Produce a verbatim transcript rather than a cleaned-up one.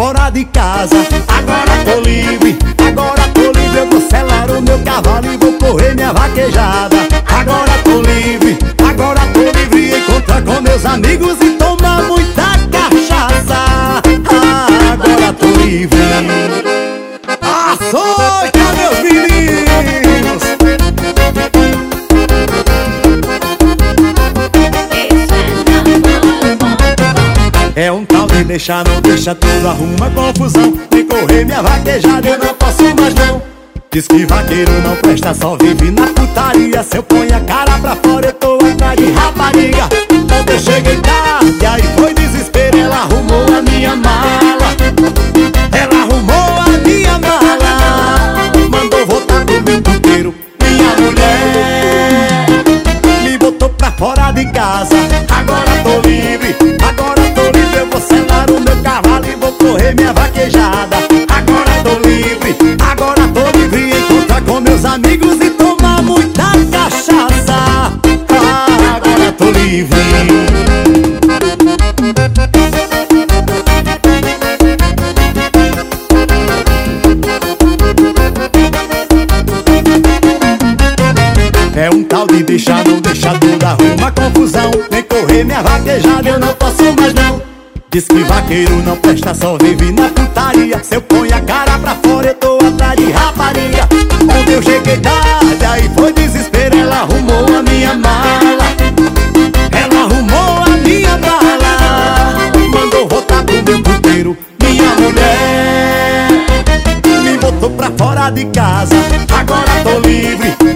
fora de casa. Agora tô livre, agora tô livre. Eu vou selar o meu cavalo e vou correr minha vaquejada. Agora tô livre, agora tô livre. Encontrar com meus amigos e tomar muita cachaça. Agora tô livre. Açoita, meus meninos! É um tal de deixar, não deixa, tudo arruma confusão. De correr minha vaquejada eu não posso mais não. Diz que vaqueiro não presta, só vive na putaria. Se eu ponho a cara pra fora eu tô atrás de rapariga. Ontem eu cheguei tarde, aí foi desespero. Ela arrumou a minha mala, ela arrumou a minha mala. Mandou voltar pro meu puteiro. Minha mulher me botou pra fora de casa. Agora tô livre, agora tô livre. Eu vou selar o meu cavalo e vou correr minha vaquejada. Agora tô livre, agora tô livre. Encontrar com meus amigos e tomar muita cachaça. Agora tô livre. É um tal de deixar, não deixa, tudo arruma confusão. Vem correr minha vaquejada, eu não posso mais não. Diz que vaqueiro não presta, só vive na putaria. Se eu ponho a cara pra fora eu tô atrás de rapariga. Ontem eu cheguei tarde, aí foi desespero. Ela arrumou a minha mala, ela arrumou a minha mala. Mandou voltar pro meu puteiro. Minha mulher me botou pra fora de casa. Agora tô livre,